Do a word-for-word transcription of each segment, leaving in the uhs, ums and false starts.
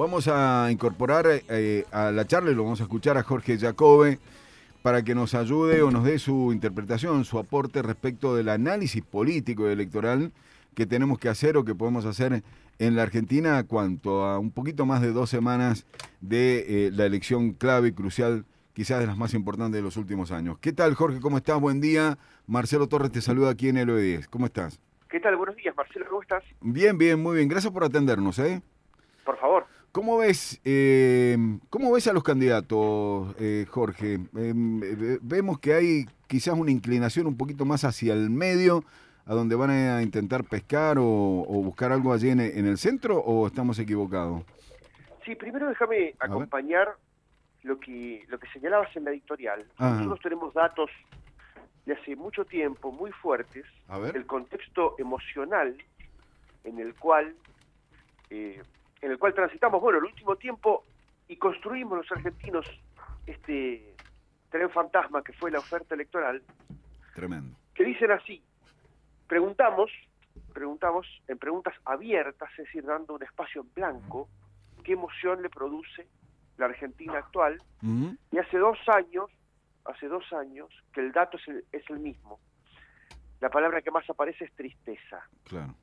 Vamos a incorporar eh, a la charla y lo vamos a escuchar a Jorge Jacobe para que nos ayude o nos dé su interpretación, su aporte respecto del análisis político y electoral que tenemos que hacer o que podemos hacer en la Argentina cuanto a un poquito más de dos semanas de eh, la elección clave y crucial, quizás de las más importantes de los últimos años. ¿Qué tal, Jorge? ¿Cómo estás? Buen día. Marcelo Torres te saluda aquí en el O E diez. ¿Cómo estás? ¿Qué tal? Buenos días, Marcelo. ¿Cómo estás? Bien, bien, muy bien. Gracias por atendernos, ¿eh? Por favor. ¿Cómo ves, eh, ¿cómo ves a los candidatos, eh, Jorge? Eh, vemos que hay quizás una inclinación un poquito más hacia el medio, a donde van a intentar pescar o, o buscar algo allí en, en el centro, ¿o estamos equivocados? Sí, primero déjame acompañar lo que, lo que señalabas en la editorial. Ajá. Nosotros tenemos datos de hace mucho tiempo muy fuertes del contexto emocional en el cual... Eh, en el cual transitamos, bueno, el último tiempo y construimos los argentinos este tren fantasma que fue la oferta electoral. Tremendo. Que dicen así, preguntamos, preguntamos en preguntas abiertas, es decir, dando un espacio en blanco, qué emoción le produce la Argentina actual, uh-huh. y hace dos años, hace dos años, que el dato es el, es el mismo. La palabra que más aparece es tristeza. Claro.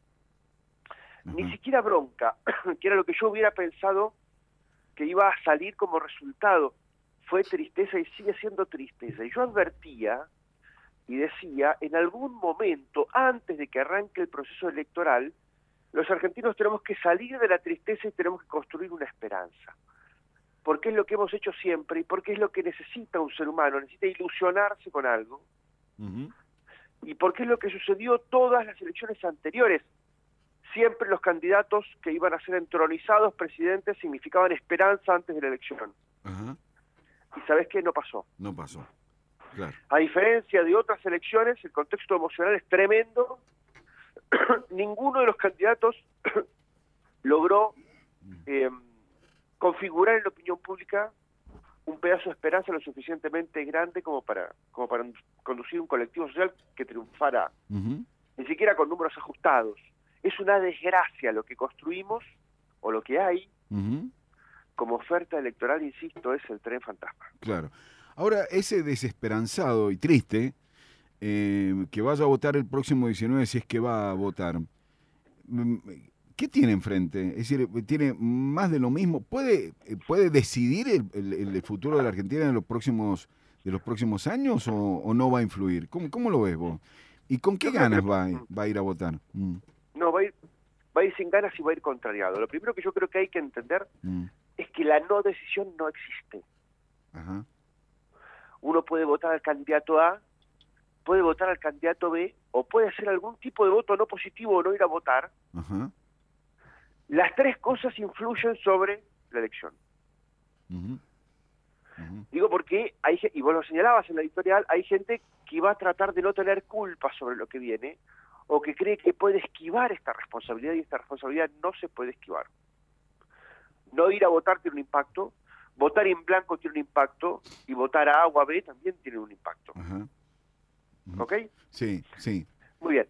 Ni siquiera bronca, que era lo que yo hubiera pensado que iba a salir como resultado. Fue tristeza y sigue siendo tristeza. Y yo advertía y decía, en algún momento, antes de que arranque el proceso electoral, los argentinos tenemos que salir de la tristeza y tenemos que construir una esperanza. Porque es lo que hemos hecho siempre y porque es lo que necesita un ser humano, necesita ilusionarse con algo. Uh-huh. Y porque es lo que sucedió todas las elecciones anteriores. Siempre los candidatos que iban a ser entronizados presidentes significaban esperanza antes de la elección. Ajá. ¿Y sabes qué? No pasó. No pasó, claro. A diferencia de otras elecciones, el contexto emocional es tremendo. Ninguno de los candidatos logró eh, configurar en la opinión pública un pedazo de esperanza lo suficientemente grande como para, como para conducir un colectivo social que triunfara, Uh-huh. ni siquiera con números ajustados. Es una desgracia lo que construimos, o lo que hay, Uh-huh. como oferta electoral, insisto, es el tren fantasma. Claro. Ahora, ese desesperanzado y triste, eh, que vaya a votar el próximo diecinueve, si es que va a votar, ¿qué tiene enfrente? Es decir, ¿tiene más de lo mismo? ¿Puede, puede decidir el, el, el futuro de la Argentina en los próximos, de los próximos años o, o no va a influir? ¿Cómo, cómo lo ves vos? ¿Y con qué Yo creo ganas que- va, a- va a ir a votar? Mm, No, va a, ir, va a ir sin ganas y va a ir contrariado. Lo primero que yo creo que hay que entender mm, es que la no decisión no existe. ajá, Uno puede votar al candidato A, puede votar al candidato B, o puede hacer algún tipo de voto no positivo o no ir a votar. ajá, Las tres cosas influyen sobre la elección. ujú, ujú, Digo porque, hay, ge- y vos lo señalabas en la editorial, hay gente que va a tratar de no tener culpa sobre lo que viene, o que cree que puede esquivar esta responsabilidad, y esta responsabilidad no se puede esquivar. No ir a votar tiene un impacto, votar en blanco tiene un impacto, y votar a A o a B también tiene un impacto. ajá. Ujú. ¿Ok? Sí, sí. Muy bien.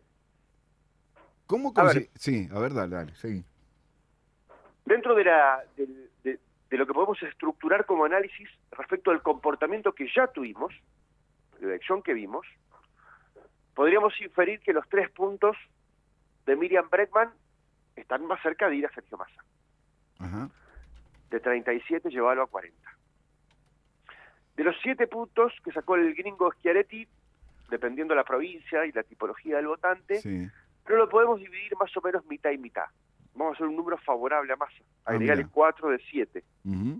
¿Cómo A ver. consi- Sí, a ver, dale, dale, sí. Dentro de, la, del- de, de lo que podemos estructurar como análisis respecto al comportamiento que ya tuvimos, la elección que vimos, podríamos inferir que los tres puntos de Miriam Bregman están más cerca de ir a Sergio Massa. Ajá, De treinta y siete llevarlo a cuarenta. De los siete puntos que sacó el gringo Schiaretti, dependiendo de la provincia y la tipología del votante, sí. pero lo podemos dividir más o menos mitad y mitad. Vamos a hacer un número favorable a Massa. Ah, Agregarle mira. cuatro de siete. Ujú,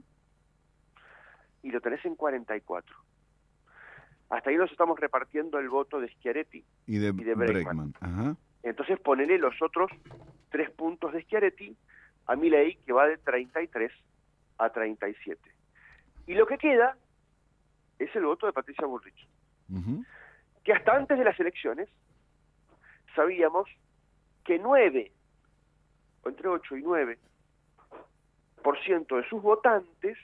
Y lo tenés en cuarenta y cuatro. Hasta ahí nos estamos repartiendo el voto de Schiaretti. Y de, Y de Bregman. Bregman. Ajá, Entonces ponele los otros tres puntos de Schiaretti a Milei, que va de treinta y tres a treinta y siete. Y lo que queda es el voto de Patricia Bullrich, ujú, que hasta antes de las elecciones sabíamos que nueve, o entre ocho y nueve por ciento de sus votantes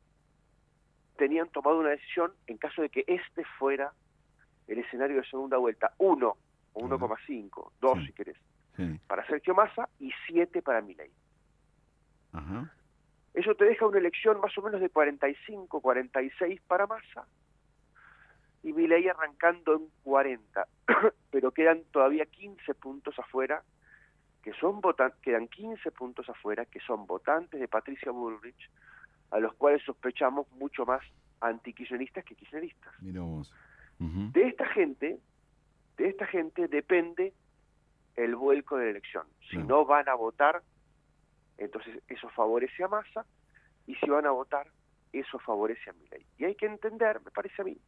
tenían tomado una decisión en caso de que este fuera el escenario de segunda vuelta. Uno, o uno coma cinco, dos Sí. si querés, sí. para Sergio Massa y siete para Milei. Ajá, Eso te deja una elección más o menos de cuarenta y cinco, cuarenta y seis para Massa, y Milei arrancando en cuarenta, pero quedan todavía quince puntos afuera, que son votantes, quedan quince puntos afuera, que son votantes de Patricia Bullrich, a los cuales sospechamos mucho más antikirchneristas que kirchneristas. Mirá vos. Uh-huh. De esta gente, de esta gente depende el vuelco de la elección. Si Claro. no van a votar, entonces eso favorece a Massa, y si van a votar, eso favorece a Milei. Y hay que entender, me parece a mí,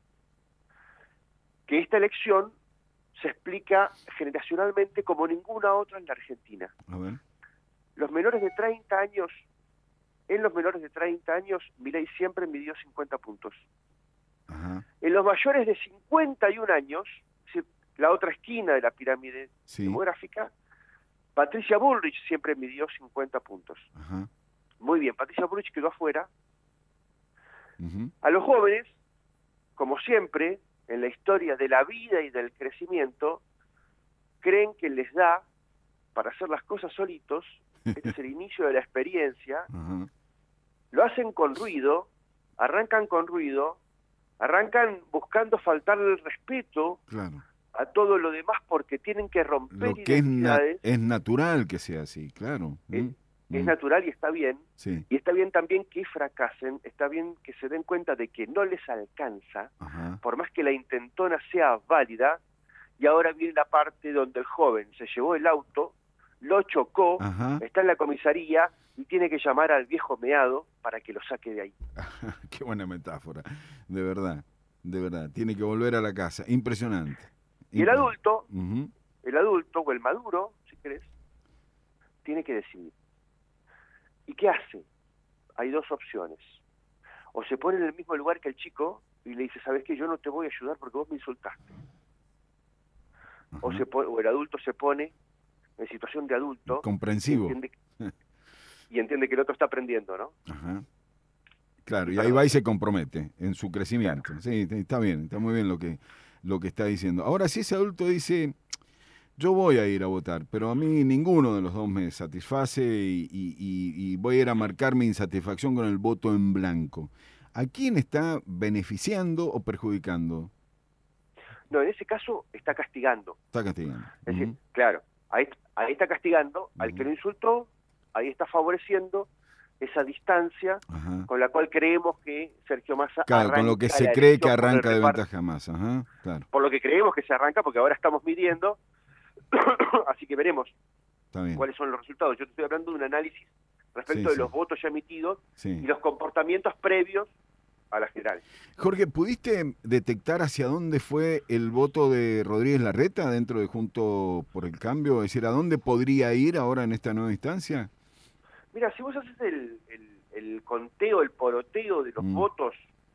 que esta elección se explica generacionalmente como ninguna otra en la Argentina. A ver. Los menores de treinta años, en los menores de treinta años, Milei siempre midió cincuenta puntos. Ajá. En los mayores de cincuenta y un años, es decir, la otra esquina de la pirámide Sí. demográfica, Patricia Bullrich siempre midió cincuenta puntos. Ajá. Muy bien, Patricia Bullrich quedó afuera. Uh-huh. A los jóvenes, como siempre, en la historia de la vida y del crecimiento, creen que les da para hacer las cosas solitos. Este es el inicio de la experiencia. Ajá. Lo hacen con ruido, arrancan con ruido, arrancan buscando faltarle el respeto Claro. a todo lo demás porque tienen que romper Lo que es, na- identidades. es natural que sea así, claro. Es- Mm, Es mm. natural y está bien. Sí. Y está bien también que fracasen, está bien que se den cuenta de que no les alcanza, Ajá. por más que la intentona sea válida. Y ahora viene la parte donde el joven se llevó el auto, lo chocó, Ajá. está en la comisaría y tiene que llamar al viejo meado para que lo saque de ahí. Qué buena metáfora. De verdad. De verdad. Tiene que volver a la casa. Impresionante. Y el adulto, Ujú. el adulto o el maduro, si querés, tiene que decidir. ¿Y qué hace? Hay dos opciones. O se pone en el mismo lugar que el chico y le dice, ¿sabes qué? Yo no te voy a ayudar porque vos me insultaste. O, Ajá. se pone, o el adulto se pone en situación de adulto Comprensivo. y entiende, y entiende que el otro está aprendiendo, ¿no? Ajá. Claro, y Perdón. ahí va y se compromete en su crecimiento. Sí, está bien, está muy bien lo que, lo que está diciendo. Ahora, si ese adulto dice, yo voy a ir a votar, pero a mí ninguno de los dos me satisface y, y- y- y voy a ir a marcar mi insatisfacción con el voto en blanco, ¿a quién está beneficiando o perjudicando? No, en ese caso está castigando. Está castigando. Es decir, Ujú. claro, ahí, ahí está castigando al que Ujú. lo insultó, ahí está favoreciendo esa distancia Ajá. con la cual creemos que Sergio Massa Claro, con lo que arranca se la cree que elección por el arranca de reparto. ventaja más. Ajá, claro, Por lo que creemos que se arranca, porque ahora estamos midiendo, así que veremos está bien. cuáles son los resultados. Yo te estoy hablando de un análisis respecto Sí, de sí. los votos ya emitidos Sí. y los comportamientos previos a la general. Jorge, ¿pudiste detectar hacia dónde fue el voto de Rodríguez Larreta dentro de Junto por el Cambio? Es decir, ¿a dónde podría ir ahora en esta nueva instancia? Mira, si vos haces el, el, el conteo, el poroteo de los Mm. votos,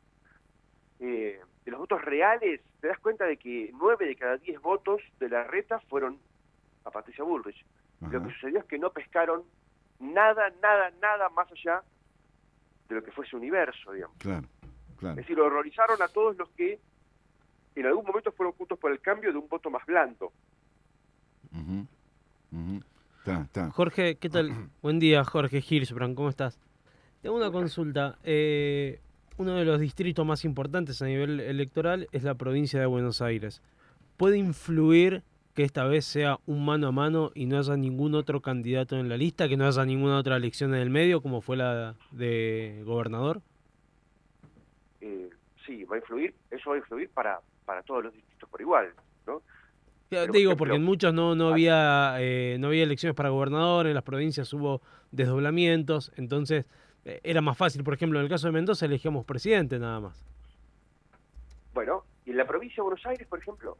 eh, de los votos reales, te das cuenta de que nueve de cada diez votos de Larreta fueron a Patricia Bullrich. Ajá. Lo que sucedió es que no pescaron nada, nada, nada más allá de lo que fue su universo, digamos. Claro, claro. Es decir, horrorizaron a todos los que en algún momento fueron Juntos por el Cambio de un voto más blando. Ujú, ujú. Está, está. Jorge, ¿qué tal? Buen día, Jorge Hirschbrand, ¿cómo estás? Tengo una consulta. Eh, uno de los distritos más importantes a nivel electoral es la provincia de Buenos Aires. ¿Puede influir que esta vez sea un mano a mano y no haya ningún otro candidato en la lista, que no haya ninguna otra elección en el medio, como fue la de gobernador? Eh, sí, va a influir, eso va a influir para, para todos los distritos por igual, ¿no? Te Pero, digo, por porque en ejemplo, muchos no, no, había, eh, no había elecciones para gobernador, en las provincias hubo desdoblamientos, entonces eh, era más fácil. Por ejemplo, en el caso de Mendoza elegíamos presidente nada más. Bueno, y en la provincia de Buenos Aires, por ejemplo,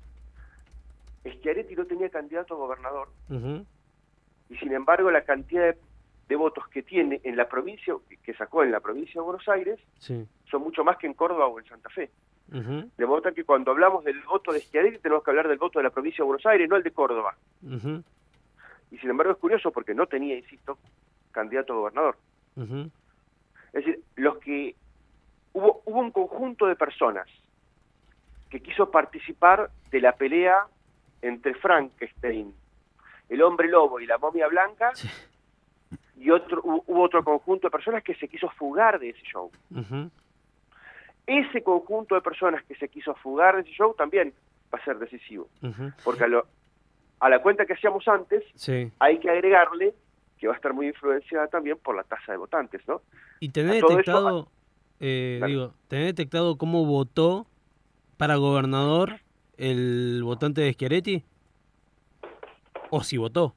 Schiaretti no tenía candidato a gobernador, Ujú. y sin embargo la cantidad de, de votos que tiene en la provincia, que sacó en la provincia de Buenos Aires, Sí. son mucho más que en Córdoba o en Santa Fe. Ujú. De modo tal que cuando hablamos del voto de Schiaretti tenemos que hablar del voto de la provincia de Buenos Aires, no el de Córdoba. Ujú. Y sin embargo es curioso porque no tenía, insisto, candidato a gobernador. Ujú. Es decir, los que hubo, hubo un conjunto de personas que quiso participar de la pelea entre Frankenstein, el hombre lobo y la momia blanca, Sí. y otro hubo otro conjunto de personas que se quiso fugar de ese show. Uh-huh. Ese conjunto de personas que se quiso fugar de ese show también va a ser decisivo. Uh-huh. Porque a, lo, a la cuenta que hacíamos antes, sí. hay que agregarle que va a estar muy influenciada también por la tasa de votantes, ¿no? ¿Y tenés detectado, eso, eh, digo, tenés detectado cómo votó para gobernador el votante de Schiaretti? ¿O si votó?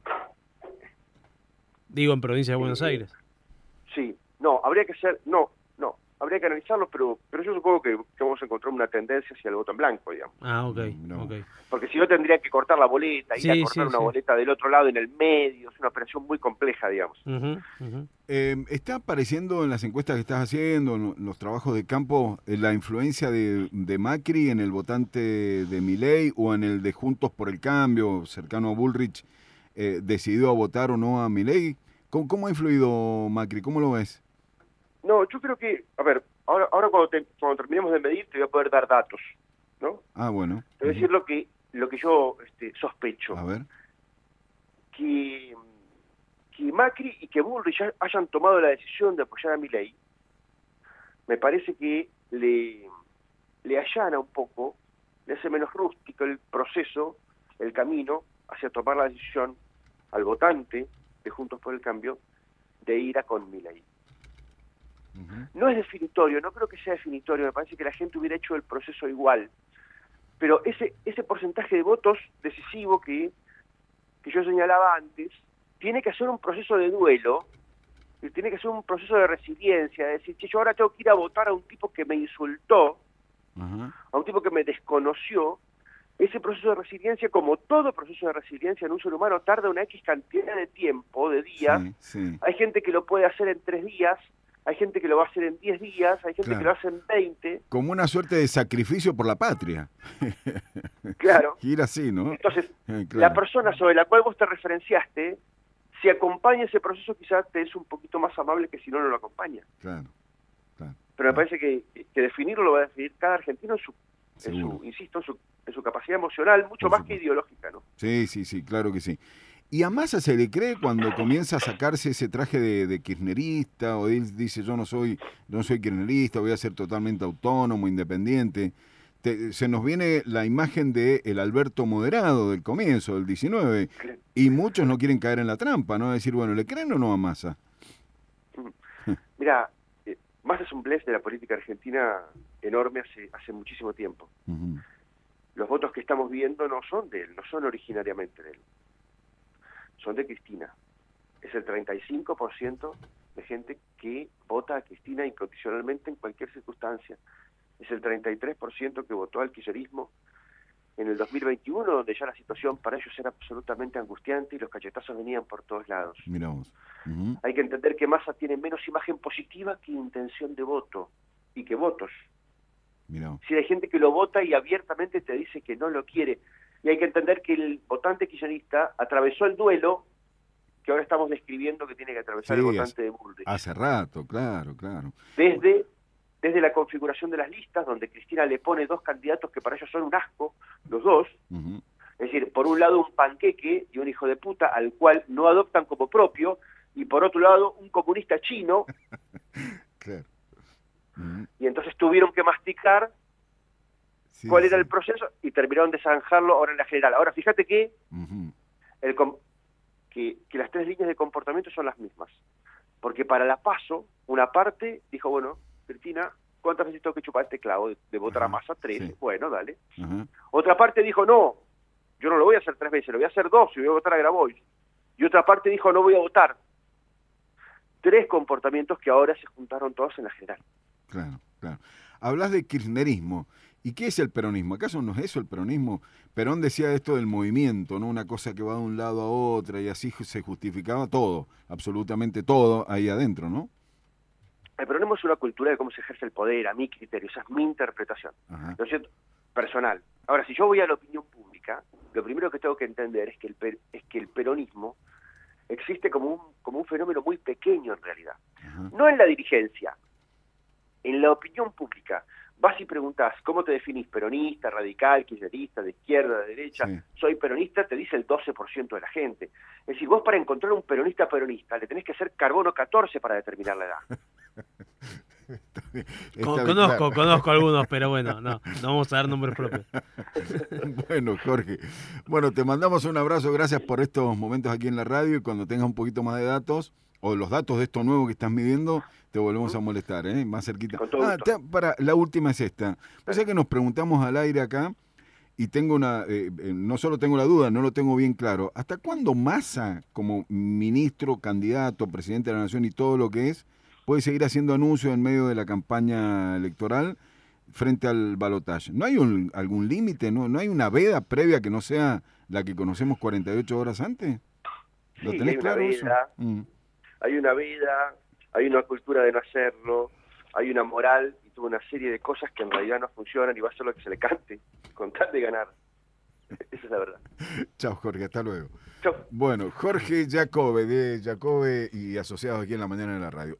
Digo, en provincia de Buenos eh, Aires. Sí, no, habría que ser, no, no, habría que analizarlo, pero pero yo supongo que, que vamos a encontrar una tendencia hacia el voto en blanco, digamos. Ah, ok, no. ok. Porque si no tendría que cortar la boleta, ir sí, a cortar sí, una sí. boleta del otro lado en el medio, es una operación muy compleja, digamos. Uh-huh, uh-huh. Eh, ¿Está apareciendo en las encuestas que estás haciendo, en los trabajos de campo, la influencia de, de Macri en el votante de Milei o en el de Juntos por el Cambio, cercano a Bullrich, eh, decidió a votar o no a Milei? ¿Cómo, ¿Cómo ha influido Macri? ¿Cómo lo ves? No, yo creo que, a ver, ahora, ahora cuando, te, cuando terminemos de medir te voy a poder dar datos, ¿no? Ah, bueno. Te voy a decir lo que, lo que yo este, sospecho. A ver. Que, que Macri y que Bullrich hayan tomado la decisión de apoyar a Milei, me parece que le, le allana un poco, le hace menos rústico el proceso, el camino hacia tomar la decisión al votante de Juntos por el Cambio de ir a con Milei. Uh-huh. No es definitorio, no creo que sea definitorio, me parece que la gente hubiera hecho el proceso igual, pero ese ese porcentaje de votos decisivo que, que yo señalaba antes, tiene que hacer un proceso de duelo, tiene que hacer un proceso de resiliencia, de decir, che, yo ahora tengo que ir a votar a un tipo que me insultó, uh-huh. a un tipo que me desconoció. Ese proceso de resiliencia, como todo proceso de resiliencia en un ser humano, tarda una X cantidad de tiempo, de días. Sí, sí. Hay gente que lo puede hacer en tres días, hay gente que lo va a hacer en diez días, hay gente claro. que lo hace en veinte. Como una suerte de sacrificio por la patria. Claro. Ir así, ¿no? Entonces, eh, claro. la persona sobre la cual vos te referenciaste, si acompaña ese proceso, quizás te es un poquito más amable que si no, no lo acompaña. Claro, claro. Pero me parece que, que definirlo lo va a definir cada argentino en su, en Seguro. su insisto, en su, en su capacidad emocional, mucho por más supuesto. que ideológica, ¿no? Sí, sí, sí, claro que sí. ¿Y a Massa se le cree cuando comienza a sacarse ese traje de, de kirchnerista? O él dice, yo no soy, no soy kirchnerista, voy a ser totalmente autónomo, independiente. Te, se nos viene la imagen de el Alberto moderado del comienzo, del diecinueve, y muchos no quieren caer en la trampa, ¿no? Decir, bueno, ¿le creen o no a Massa? Mira, eh, Massa es un bless de la política argentina enorme hace, hace muchísimo tiempo. Uh-huh. Los votos que estamos viendo no son de él, no son originariamente de él. Son de Cristina. Es el treinta y cinco por ciento de gente que vota a Cristina incondicionalmente en cualquier circunstancia. Es el treinta y tres por ciento que votó al kirchnerismo en el dos mil veintiuno, donde ya la situación para ellos era absolutamente angustiante y los cachetazos venían por todos lados. Miramos. Uh-huh. Hay que entender que Massa tiene menos imagen positiva que intención de voto y que votos. Miramos. Si hay gente que lo vota y abiertamente te dice que no lo quiere. Y hay que entender que el votante kirchnerista atravesó el duelo que ahora estamos describiendo que tiene que atravesar sí, el votante hace, de Bullrich. Hace rato, claro, claro. Desde, desde la configuración de las listas, donde Cristina le pone dos candidatos que para ellos son un asco, los dos. Uh-huh. Es decir, por un lado un panqueque y un hijo de puta al cual no adoptan como propio, y por otro lado un comunista chino. Claro. Uh-huh. Y entonces tuvieron que masticar Sí, cuál era sí. el proceso y terminaron de zanjarlo ahora en la general. Ahora, fíjate que, uh-huh. el que, que las tres líneas de comportamiento son las mismas. Porque para la PASO, una parte dijo, bueno, Cristina, ¿cuántas veces tengo que chupar este clavo de, de votar uh-huh. a Massa? Tres. Sí. Bueno, dale. Uh-huh. Otra parte dijo, no, yo no lo voy a hacer tres veces, lo voy a hacer dos y voy a votar a Grabois. Y otra parte dijo, no voy a votar. Tres comportamientos que ahora se juntaron todos en la general. Claro, claro. Hablas de kirchnerismo. ¿Y qué es el peronismo? ¿Acaso no es eso el peronismo? Perón decía esto del movimiento, ¿no? Una cosa que va de un lado a otra y así se justificaba todo, absolutamente todo ahí adentro, ¿no? El peronismo es una cultura de cómo se ejerce el poder, a mi criterio, esa es mi interpretación. Ajá. ¿No es cierto? Personal. Ahora, si yo voy a la opinión pública, lo primero que tengo que entender es que el, per, es que el peronismo existe como un, como un fenómeno muy pequeño en realidad. Ajá. No en la dirigencia, en la opinión pública. vas y preguntás, ¿cómo te definís? ¿Peronista, radical, kirchnerista, de izquierda, de derecha? Sí. Soy peronista, te dice el doce por ciento de la gente. Es decir, vos para encontrar un peronista peronista le tenés que hacer carbono catorce para determinar la edad. Está bien, Con- está bien, conozco, claro. conozco algunos, pero bueno, no, no vamos a dar nombres propios. Bueno, Jorge, bueno, te mandamos un abrazo, gracias por estos momentos aquí en la radio y cuando tengas un poquito más de datos o los datos de esto nuevo que estás midiendo, te volvemos a molestar, ¿eh? Más cerquita. Con todo Ah, gusto. te- para, la última es esta. O sea que nos preguntamos al aire acá y tengo una, eh, eh, no solo tengo la duda, no lo tengo bien claro. ¿Hasta cuándo Massa, como ministro, candidato, presidente de la Nación y todo lo que es, puede seguir haciendo anuncios en medio de la campaña electoral frente al balotaje? ¿No hay un, algún límite? ¿No, ¿No hay una veda previa que no sea la que conocemos cuarenta y ocho horas antes? ¿Lo Sí, tenés hay una claro eso? veda, Mm. hay una vida, hay una cultura de no hacerlo, hay una moral y toda una serie de cosas que en realidad no funcionan y va a ser lo que se le cante, con tal de ganar. Esa es la verdad. Chao, Jorge, hasta luego. Chau. Bueno, Jorge Jacobe, de Jacobe y asociados aquí en la mañana de la radio.